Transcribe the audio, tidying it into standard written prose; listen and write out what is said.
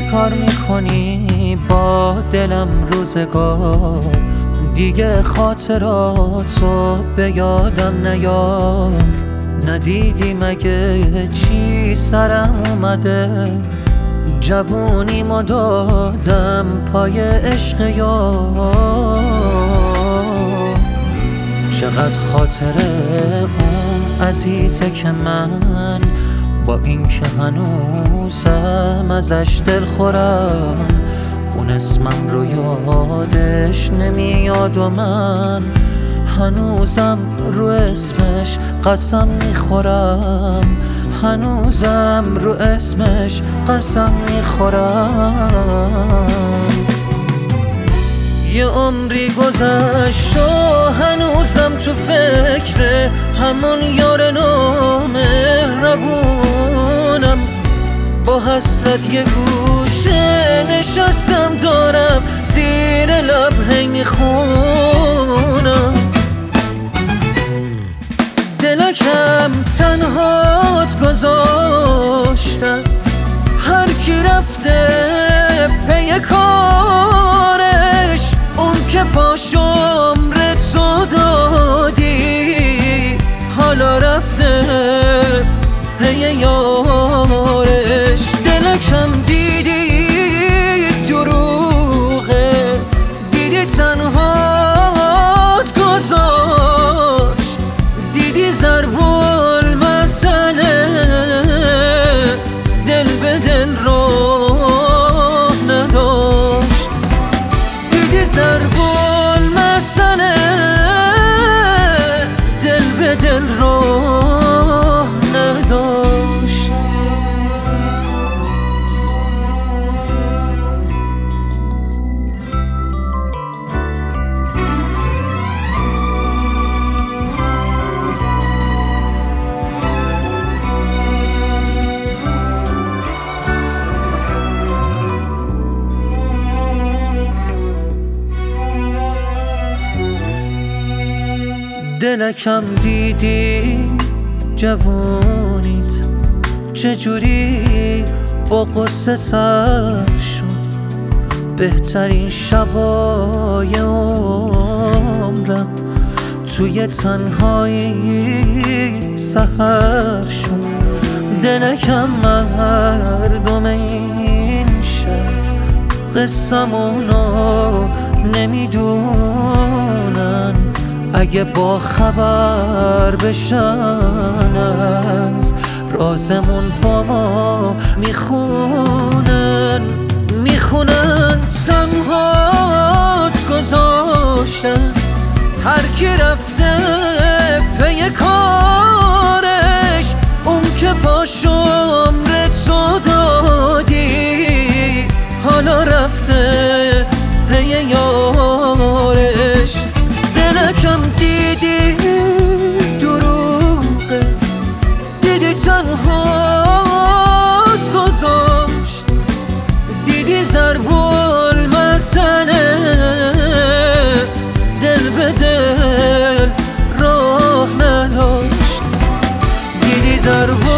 چیکار میکنی با دلم روزگار؟ دیگه خاطراتو به یادم نیار. ندیدی مگه چی سرم اومده؟ جوونیمو دادم پای عشق یار. چقدر خاطره اون عزیزه که من با این که هنوزم ازش دل خورم. اون اسمم رو یادش نمیاد و من هنوزم رو اسمش قسم میخورم. هنوزم رو اسمش قسم میخورم. یه عمری گذشت و هنوزم تو فکر همون یار نامهربونم. با حسرت یه گوشه نشستم دارم زیر لب هی میخونم. دلکم تنهات گذاشتم، هر کی رفته پی کارش. اون که پاش عمرت تو دادی حالا رفته پی یارش. دلکم دیدی دروغه، دیدی تنهات گذاشت، دیدی ضرب المثله دل به دل راه نداشت. دیدی ضرب المثله دل به دل راه نداشت. دلکم دیدی جوونیت چجوری با قصه سر شد. بهترین شبای عمرم توی تنهایی سحر شد. دلکم مردم این شهر قصمونو نمیدونن. اگه با خبر بشن از رازمون با ما میخونن. تنهات گذاشتن، هر کی رفته پی کارش. اون که پاش عمرت تو دادی حالا رفته پی یارش. دلکم دیدی دروغه، دیدی تنهات گذاشت، دیدی ضرب المثله دل به دل راه نداشت. دیدی ضرب